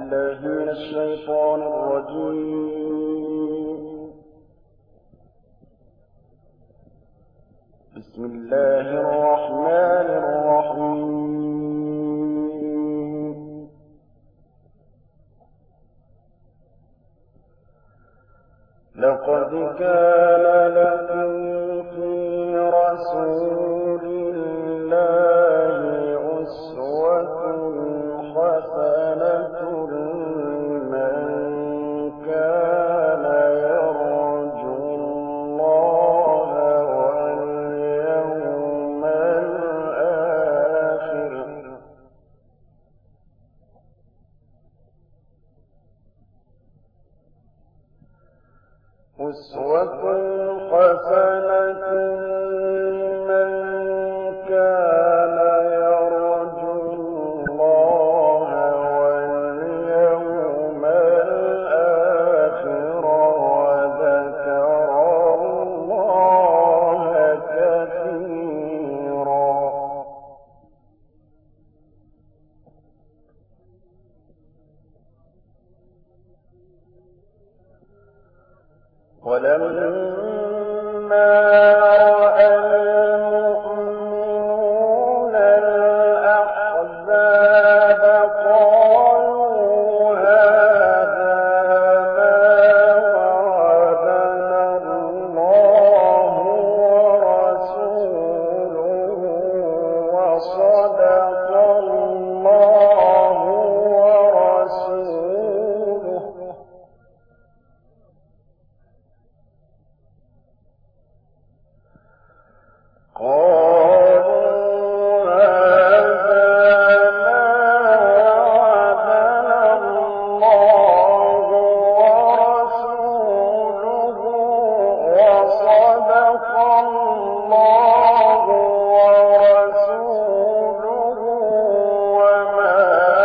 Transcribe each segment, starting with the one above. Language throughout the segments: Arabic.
بالله من الشيطان الرجيم. بسم الله الرحمن الرحيم. لقد كان لكم في رسول الله أسوة حسنة لمن كان يرجو الله واليوم الآخر أسوة حسنة لمن كان يرجو الله واليوم الآخر وذكر الله كثيرا. ولما رأى المؤمنون الأحزاب قالوا هذا ما وعدنا الله ورسوله وصدق الله ورسوله قالوا هذا ما وعدنا الله ورسوله وصدق الله ورسوله وما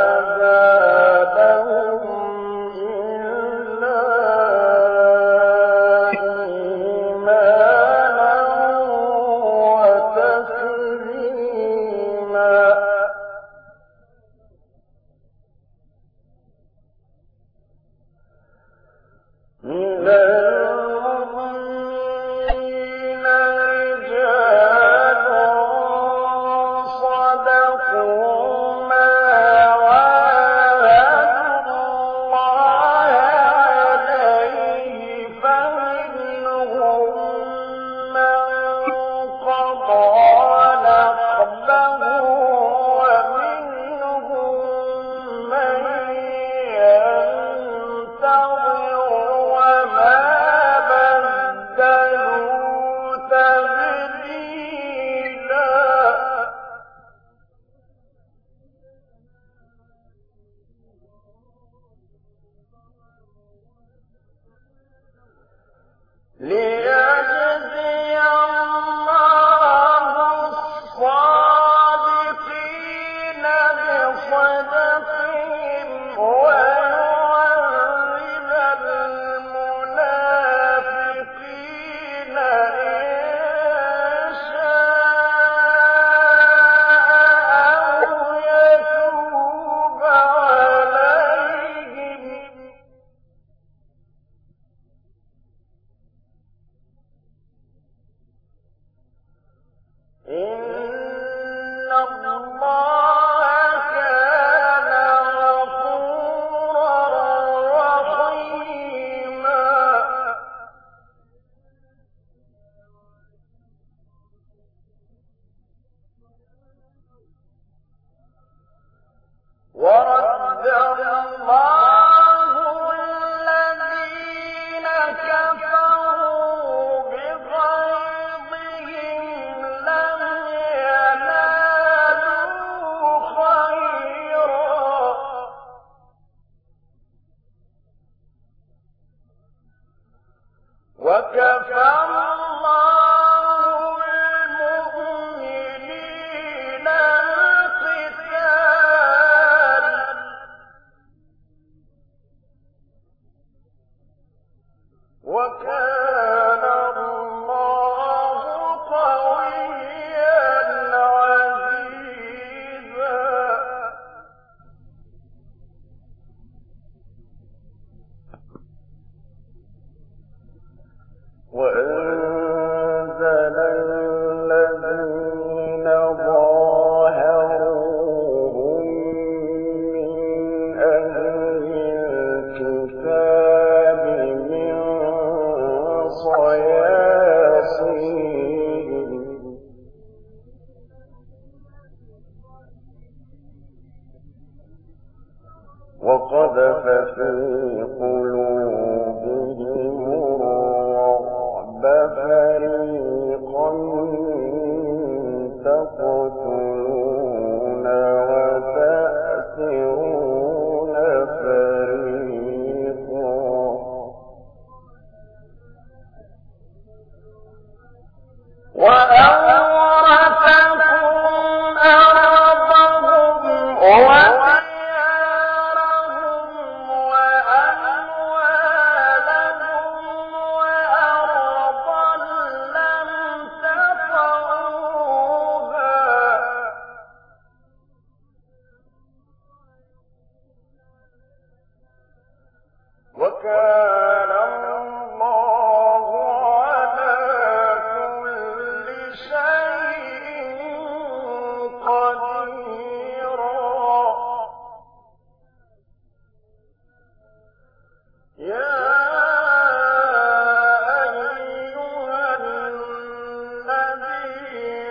زادهم إلا إيمانا وتسليما. من المؤمنين رجال صدقوا ما عاهدوا الله عليه فمنهم من قضى نحبه ومنهم من ينتظر وما بدلوا تبديلا. ليجزي الله الصادقين بصدقهم ويعذب المنافقين إن شاء أو يتوب عليهم. إن الله كان وقذف في قلوبهم الرعب فريقا تقتلون وتأسرون فريقا وأورثكم أرضهم وديارهم وأموالهم وأرضا لم تطئوها وكان الله على كل شيء قديرا يا أيها النبي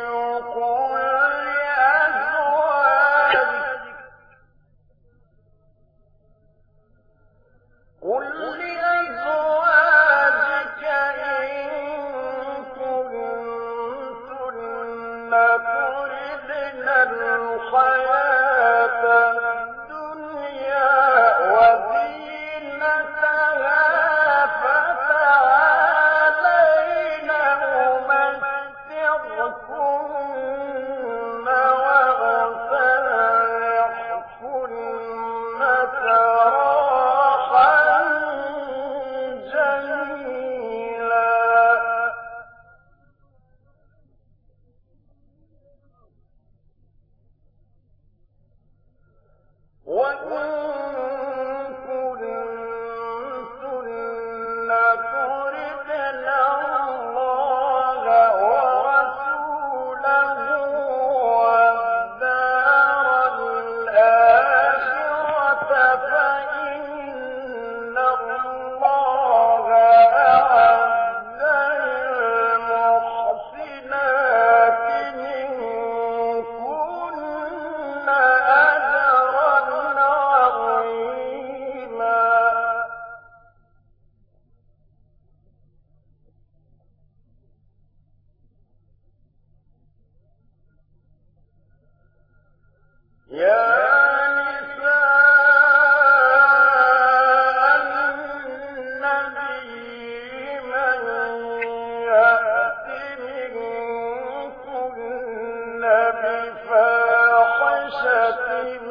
قل لأزواجك إن كنتن تردن الحياة الدنيا وزينتها فتعالين أمتعكن وأسرحكن سراحا جميلا وإن كنتن تردن الله ورسوله والدار الآخرة فإن الله أعد للمحسنات منكن أجرا عظيما يا نساء النبي من يأت منكن بفاحشة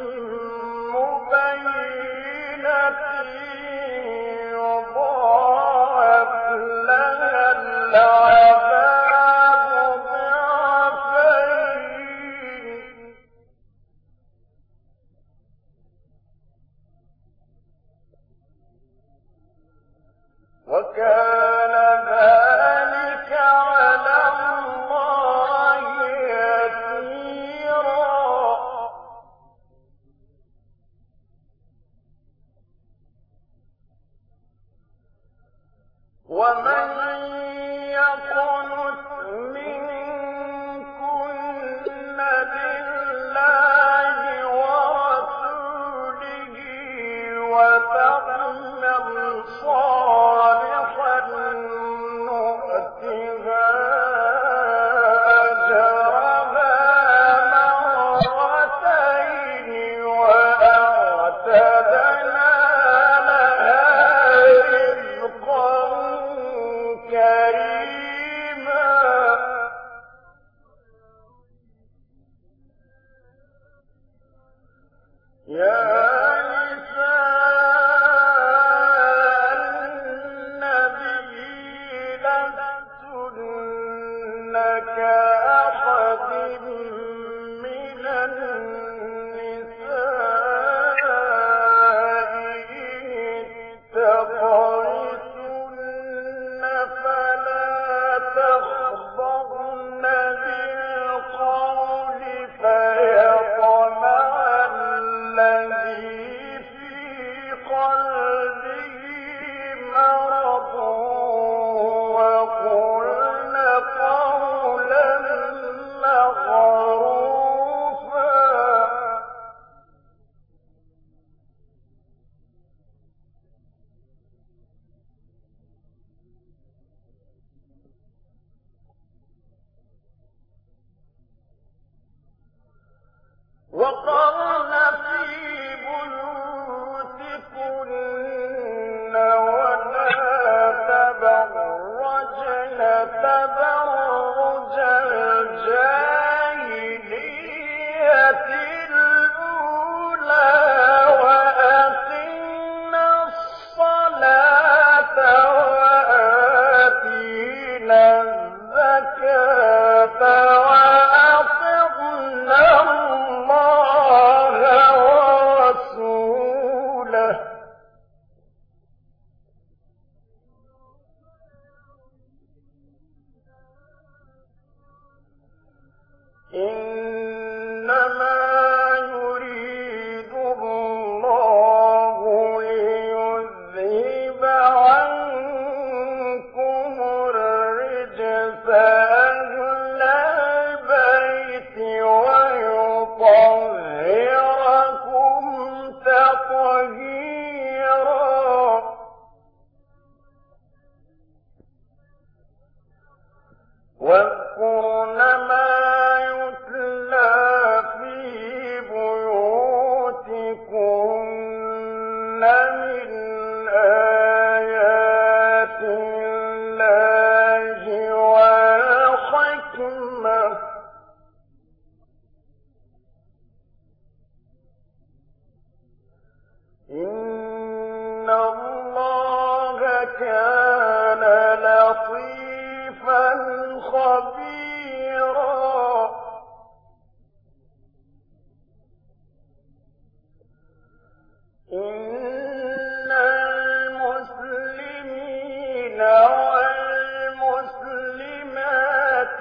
مبينة يضاعف لها العذاب ضعفين وكان ذلك على الله يسيرا ومن يقنت منكن لله ورسوله وتعمل صالحا نؤتها أجرها مرتين وأعتدنا لها رزقا كريما يا نساء النبي لستن كأحد من النساء إن اتقيتن فلا تخضعن بالقول فيطمع الذي في قلبه مرض وقلن قولا معروفا من آيات الله والحكمة إن الله كان لطيفا خبيرا إن المسلمين والمسلمات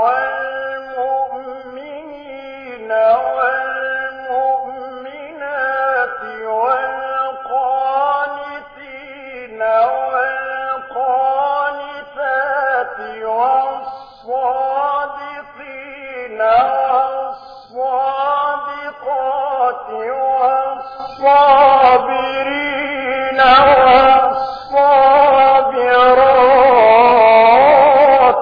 والمؤمنين والمؤمنات والقانتين والقانتات والصادقين والصادقات والصابرين والصابرات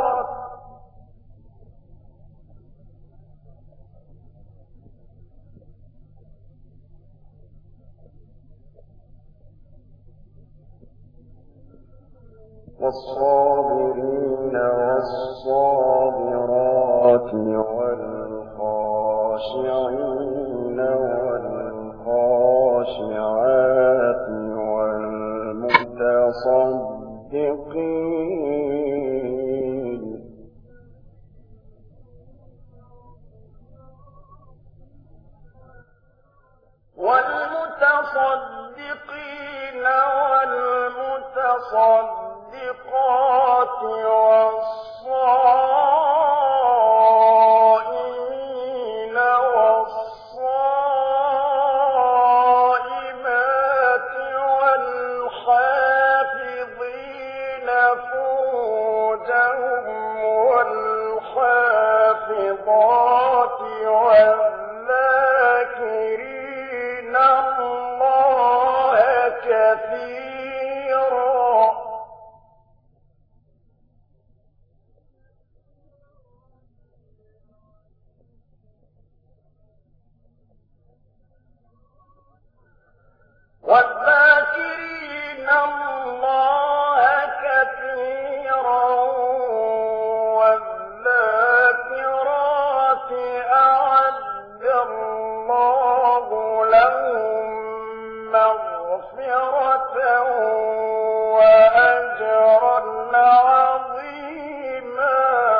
والصابرين والصابرات والخاشعين والخاشعات والمتصدقين والمتصدقين والمتصدقات والصائمين والصائمات والحافظين فروجهم والحافظات والذاكرين الله كثيرا والذاكرين الله كثيرا والذاكرات أعد الله لهم مغفرة وأجرا عظيما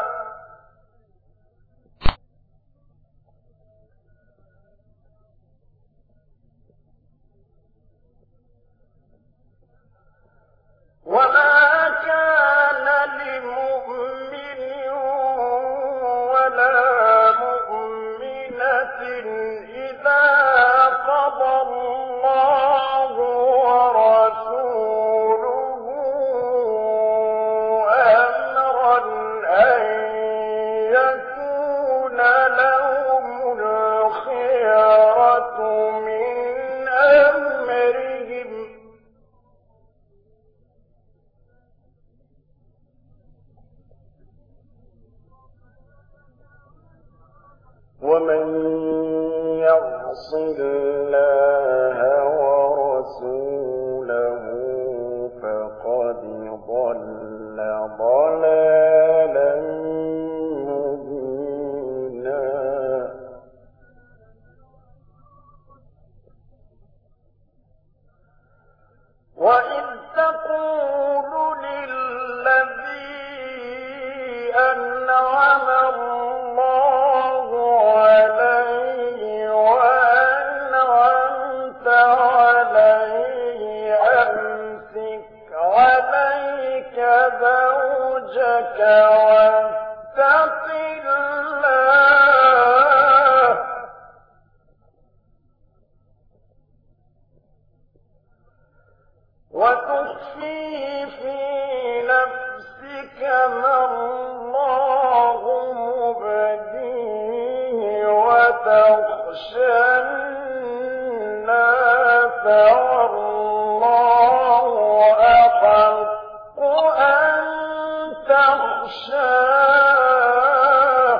وما كان لمؤمن ولا مؤمنة إذا قضى الله ورسوله أمرا أن يكون لهم الخيرة من أمرهم ومن يعص الله ورسوله فقد ضل ضلالا مبينا وإذ تقول للذي أنعم الله عليه وأنعمت عليه أمسك عليك زوجك واتق الله وتخفي في نفسك ما الله مبديه وتخشى الناس والله أحق أن تخشاه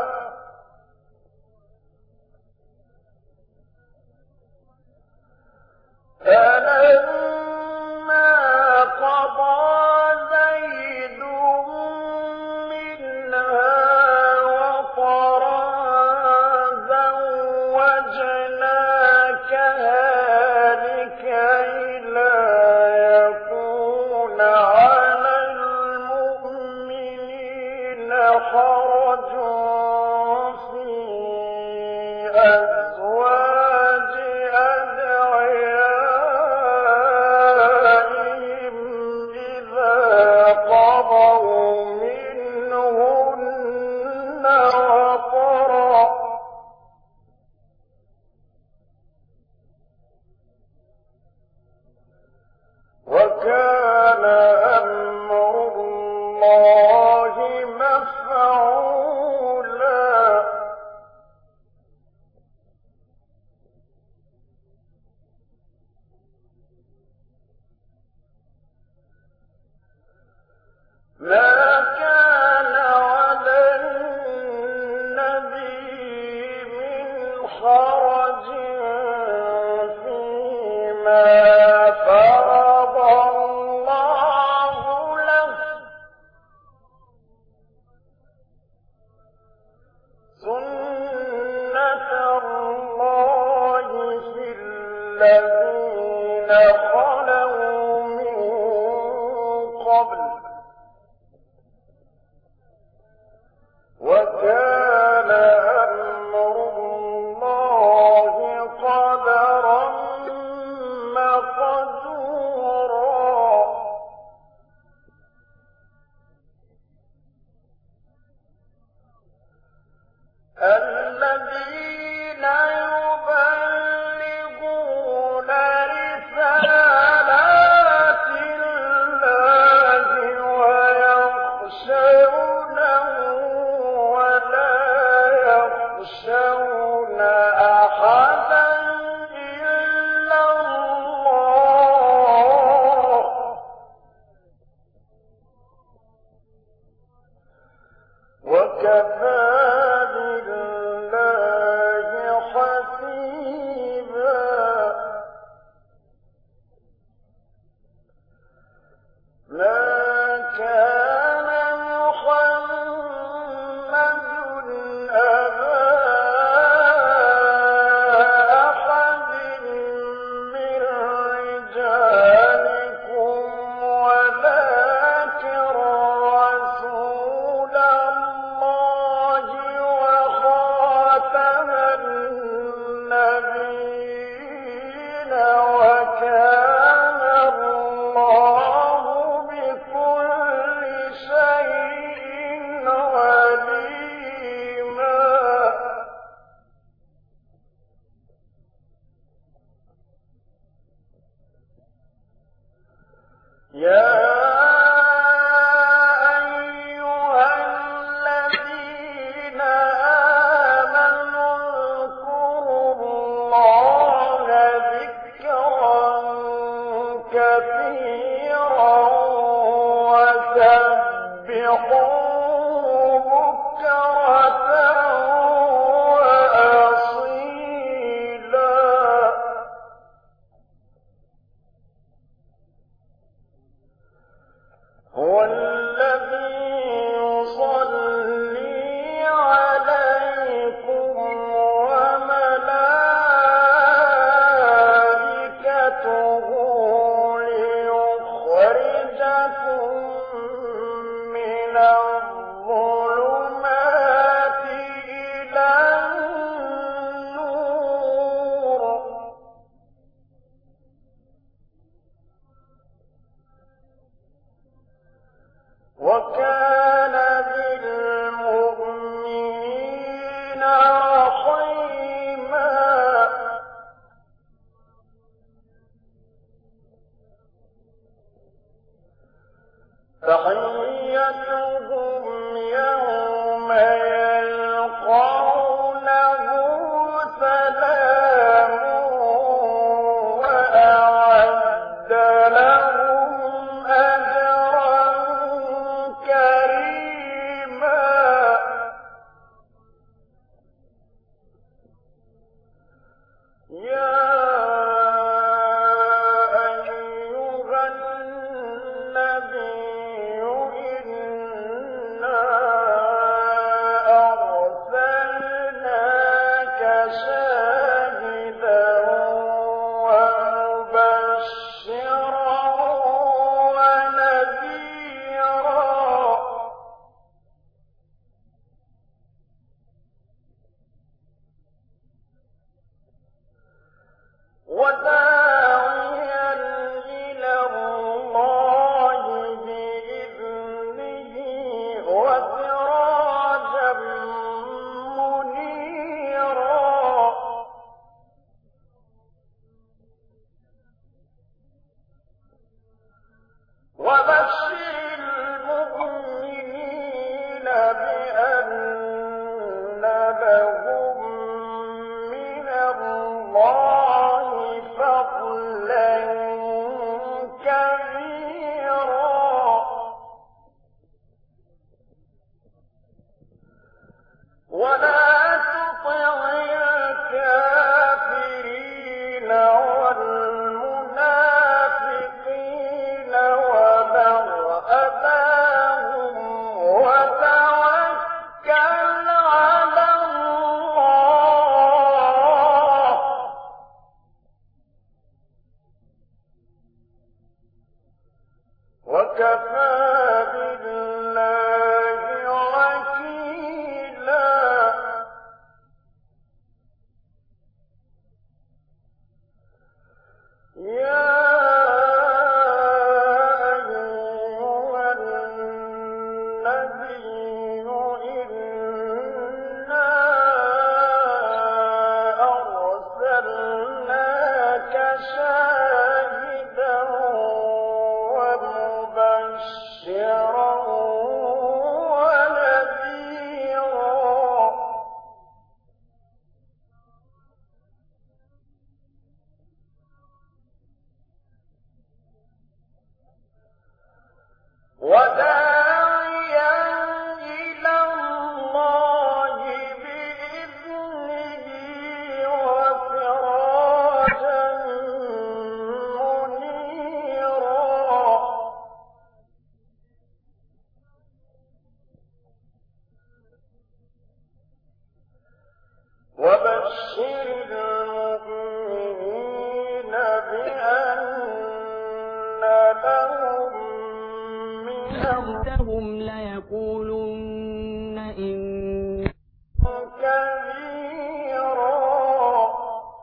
فرض الله له سنة الله في الذين خلوا من قبل وكان أمر الله قدرا مقدورا الذين يبلغون رسالات الله ويخشونه ولا يخشون أحدا إلا الله وكفى بالله حسيبا ما كان محمد أبا أحد من رجالكم ولكن رسول الله وخاتم النبيين وكان الله بكل شيء عليما يا أيها الذين آمنوا اذكروا الله ذكرا كثيرا وسبحوه بكرة وأصيلا هو الذي يصلي عليكم وملائكته ليخرجكم من الظلمات إلى النور وكان بالمؤمنين رحيما تحيتهم يوم يلقونه سلام وأعد لهم أجرا كريما يا أيها النبي إنا أرسلناك شاهدا ومبشرا ونذيرا وداعيا إلى الله بإذنه وسراجا منيرا وبشر المؤمنين بأن لهم من الله فضلا كبيرا ولا تطع الكافرين والمنافقين أنهم ليقولن إن كبيرا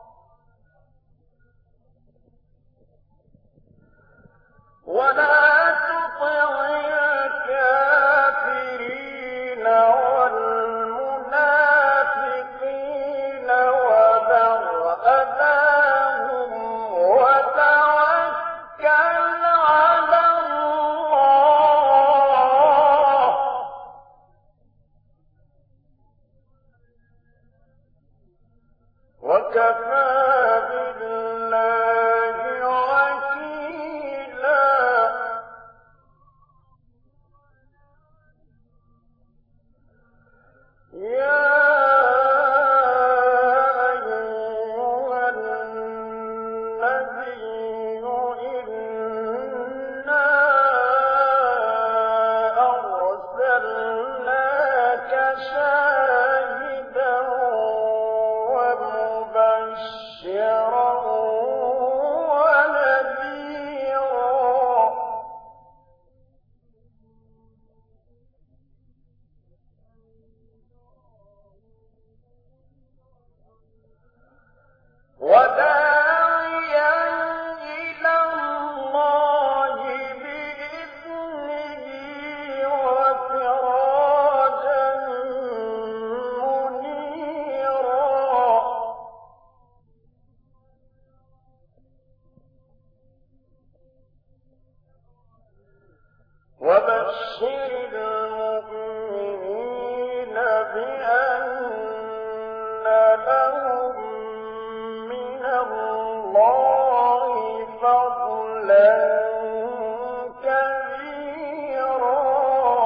ولا تطع الكافرين والمنافقين ودع أذاهم وتوكل على الله وكفى بالله وكيلا يا أيها النبي إنا أرسلناك شاهدا ومبشرا ونذيرا وداعيا إلى الله بإذنه وسراجا منيرا وبشر المؤمنين بأن لهم من الله فضلا كبيرا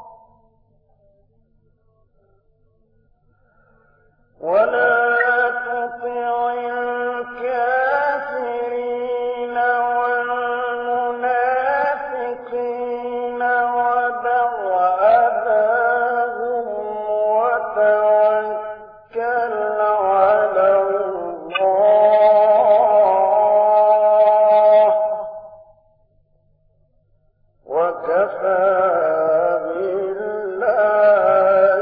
ولا تطع الكافرين والمنافقين ودع أذاهم وتوكل على الله وكفى بالله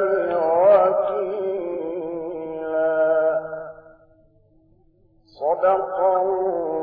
وكيلا صدق الله